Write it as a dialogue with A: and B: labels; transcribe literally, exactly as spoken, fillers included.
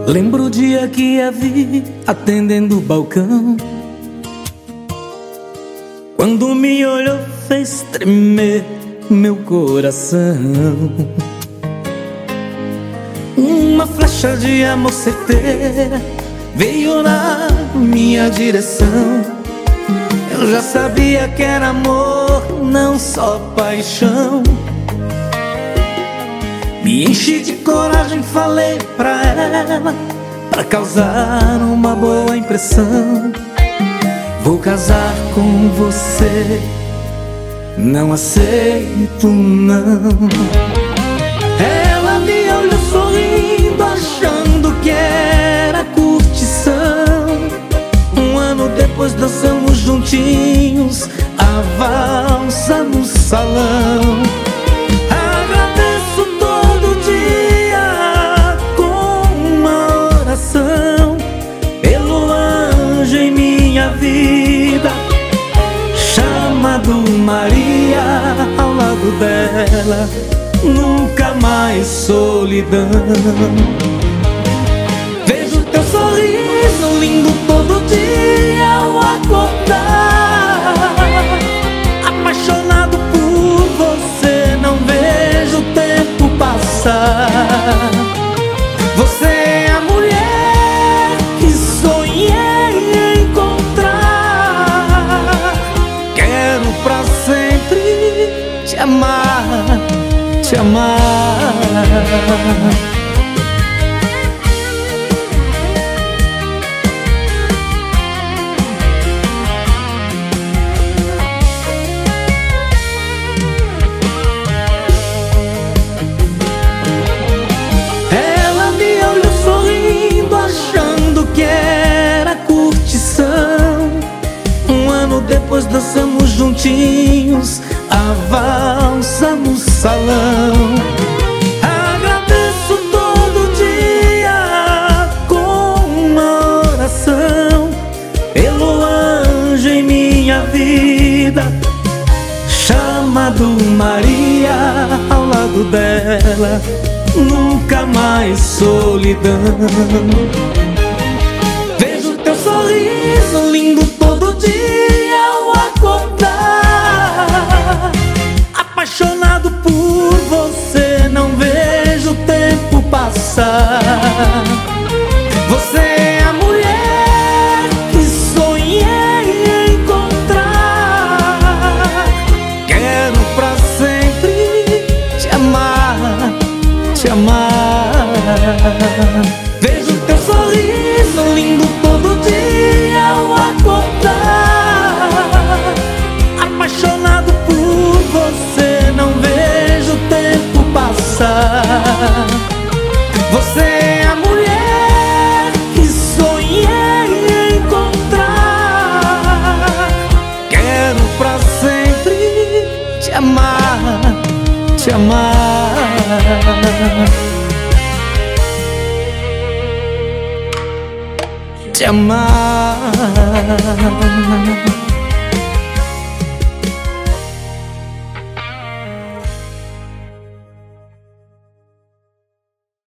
A: Lembro o dia que a vi atendendo o balcão. Quando me olhou fez tremer meu coração. Uma flecha de amor certeira veio na minha direção. Eu já sabia que era amor, não só paixão. Me enchi de coragem, falei pra ela, pra causar uma boa impressão: vou casar com você, não aceito não. Ela me olhou sorrindo, achando que era curtição. Um ano depois dançamos juntinhos a valsa no salão. Agradeço todo dia com uma oração pelo anjo em minha vida, chamado Maria. Ao lado dela nunca mais solidão. Vejo teu sorriso lindo todo dia ao acordar. Apaixonado por você, não vejo o tempo passar. Você é a mulher que sonhei encontrar. Quero pra sempre te amar, te amar. Ela me olhou sorrindo, achando que era curtição. Um ano depois dançamos juntinhos a valsa no salão. Agradeço todo dia com uma oração pelo anjo em minha vida, chamado Maria. Ao lado dela nunca mais solidão. Vejo teu sorriso lindo todo dia ao acordar. Apaixonado por você, não vejo o tempo passar. Você é a mulher que sonhei encontrar. Quero pra sempre te amar, te amar. Vejo teu sorriso lindo todo dia ao acordar. Apaixonado por você, não vejo o tempo passar. Você é a mulher que sonhei encontrar. Quero pra sempre te amar, te amar. Te amar.